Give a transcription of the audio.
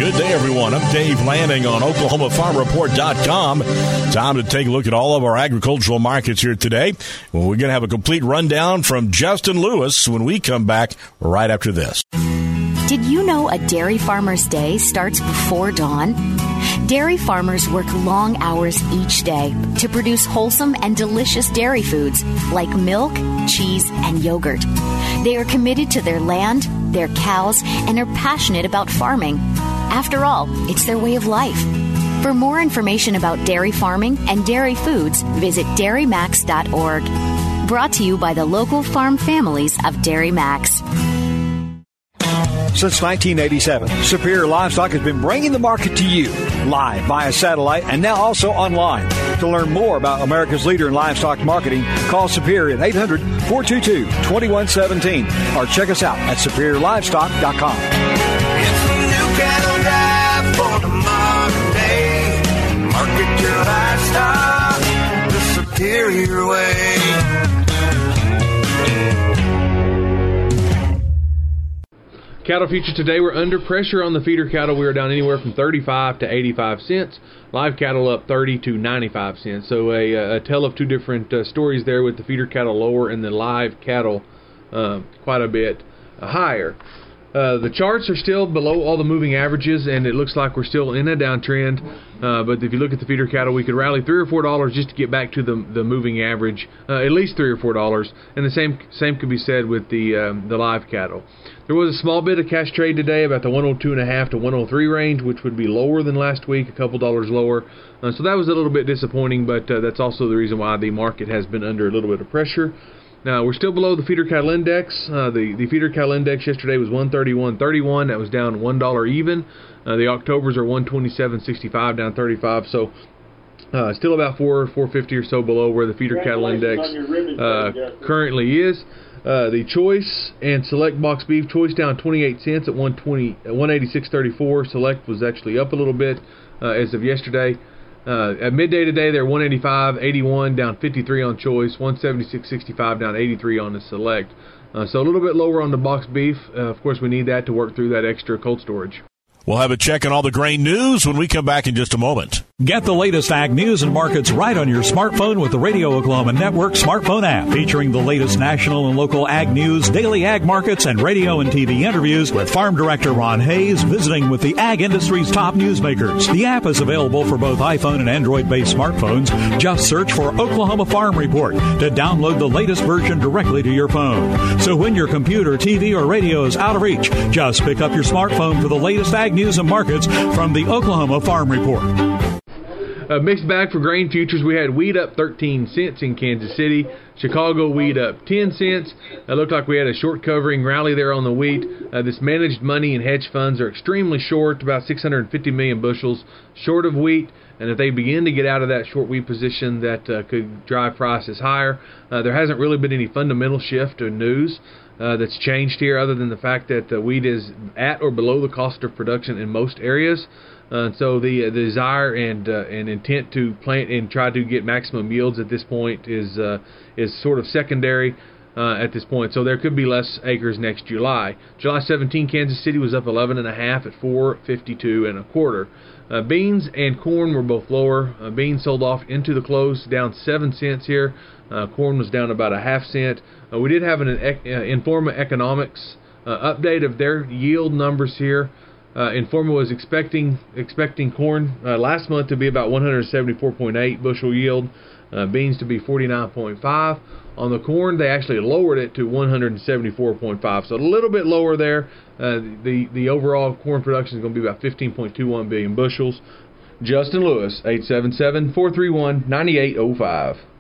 Good day, everyone. I'm Dave Lanning on OklahomaFarmReport.com. Time to take a look at all of our agricultural markets here today. Well, we're going to have a complete rundown from Justin Lewis when we come back right after this. Did you know a dairy farmer's day starts before dawn? Dairy farmers work long hours each day to produce wholesome and delicious dairy foods like milk, cheese, and yogurt. They are committed to their land, their cows, and are passionate about farming. After all, it's their way of life. For more information about dairy farming and dairy foods, visit dairymax.org. Brought to you by the local farm families of Dairy Max. Since 1987, Superior Livestock has been bringing the market to you live via satellite and now also online. To learn more about America's leader in livestock marketing, call Superior at 800-422-2117 or check us out at superiorlivestock.com. It's a new cattle drive for the modern day. Market your livestock the Superior way. Cattle futures today were under pressure on the feeder cattle. We were down anywhere from 35 to 85 cents. Live cattle up 30 to 95 cents. So a tale of two different stories there, with the feeder cattle lower and the live cattle quite a bit higher. The charts are still below all the moving averages, and it looks like we're still in a downtrend. But if you look at the feeder cattle, we could rally $3 or $4 just to get back to the moving average, at least $3 or $4. And the same could be said with the live cattle. There was a small bit of cash trade today, about the 102.5 to 103 range, which would be lower than last week, a couple dollars lower. So that was a little bit disappointing, but that's also the reason why the market has been under a little bit of pressure. Now, we're still below the feeder cattle index. The feeder cattle index yesterday was 131.31. That was down $1 even. The Octobers are 127.65, down 35. So still about $4.50 or so below where the feeder cattle index currently is. The choice and select box beef, choice down 28 cents at 186.34. Select was actually up a little bit as of yesterday. At midday today, they're 185.81, down 53 on choice, 176.65, down 83 on the select. So a little bit lower on the box beef. Of course, we need that to work through that extra cold storage. We'll have a check on all the grain news when we come back in just a moment. Get the latest ag news and markets right on your smartphone with the Radio Oklahoma Network smartphone app, featuring the latest national and local ag news, daily ag markets, and radio and TV interviews with Farm Director Ron Hayes visiting with the ag industry's top newsmakers. The app is available for both iPhone and Android-based smartphones. Just search for Oklahoma Farm Report to download the latest version directly to your phone. So when your computer, TV, or radio is out of reach, just pick up your smartphone for the latest ag news and markets from the Oklahoma Farm Report. A mixed bag for grain futures. We had wheat up 13 cents in Kansas City. Chicago wheat up 10 cents. It looked like we had a short covering rally there on the wheat. This managed money and hedge funds are extremely short, about 650 million bushels short of wheat. And if they begin to get out of that short wheat position, that could drive prices higher. There hasn't really been any fundamental shift or news that's changed here, other than the fact that wheat is at or below the cost of production in most areas. So the desire and intent to plant and try to get maximum yields at this point is sort of secondary at this point. So there could be less acres next July. July 17, Kansas City was up 11.5 at 452 1/4. Beans and corn were both lower. Beans sold off into the close, down 7 cents here. Corn was down about a half cent. We did have an Informa Economics update of their yield numbers here. Informa was expecting corn last month to be about 174.8 bushel yield, beans to be 49.5. On the corn, they actually lowered it to 174.5, so a little bit lower there. The overall corn production is going to be about 15.21 billion bushels. Justin Lewis, 877-431-9805.